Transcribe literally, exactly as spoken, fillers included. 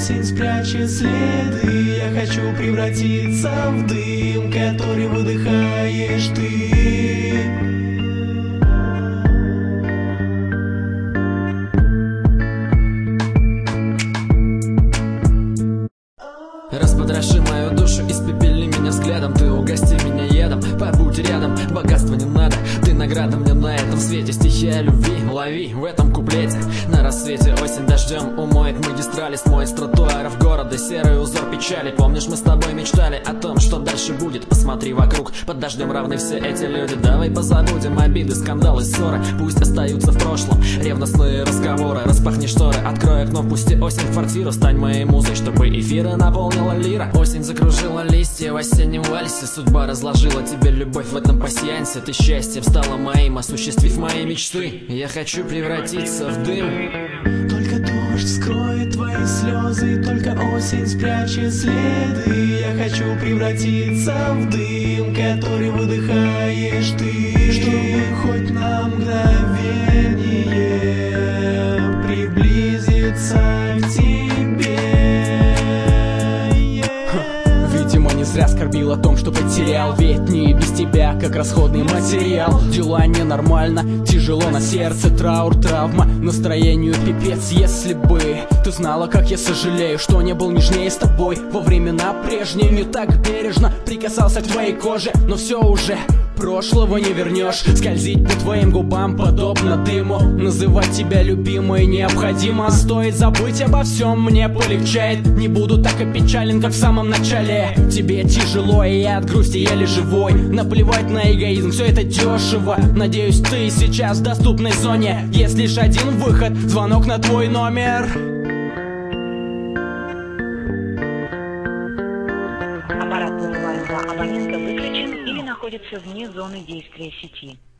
осень спрячет следы. Я хочу превратиться в дым, который выдыхаешь ты. Распотроши мою душу, испепели меня взглядом. Ты угости меня едом, побудь рядом. Богатства не надо, ты награда мне на этом свете. Стихия любви лови в этом куплете. На рассвете осень дождем умоет магистрали, смоет с тротуаров города серый узор печали. Помнишь, мы с тобой мечтали о том, что дальше будет? Посмотри вокруг, под дождем равны все эти люди. Давай позабудем обиды, скандалы, ссоры. Пусть остаются в прошлом ревностные разговоры. Распахни шторы, открой окно, впусти осень в квартиру. Стань моей музой, чтобы эфиры наполнила лира. Осень закружила листья в осеннем вальсе. Судьба разложила тебе любовь в этом пасьянсе. Ты счастьем стала моим, осуществив мои мечты. Я хочу превратиться в дым. Только дождь скроет твои слезы, только осень спрячет следы. Я хочу превратиться в дым, который выдыхаешь ты. Чтобы хоть на мгновение приблизиться к тебе. Видимо, не зря скорбил о том, что потерял. Ведь не без тебя, как расходный материал. Дела ненормально, тяжело на сердце. Траур, травма, настроению пипец. Если бы ты знала, как я сожалею, что не был нежнее с тобой во времена прежние. Не так бережно прикасался к твоей коже, но все уже прошлого не вернешь. Скользить по твоим губам подобно дыму. Называть тебя любимой необходимо. Стоит забыть обо всем, мне полегчает. Не буду так опечален, как в самом начале. Тебе тяжело, и я от грусти еле живой. Наплевать на эгоизм, все это дешево. Надеюсь, ты сейчас в доступной зоне. Есть лишь один выход, звонок на твой номер. Аппарат вызываемого абонента выключен или находится вне зоны действия сети.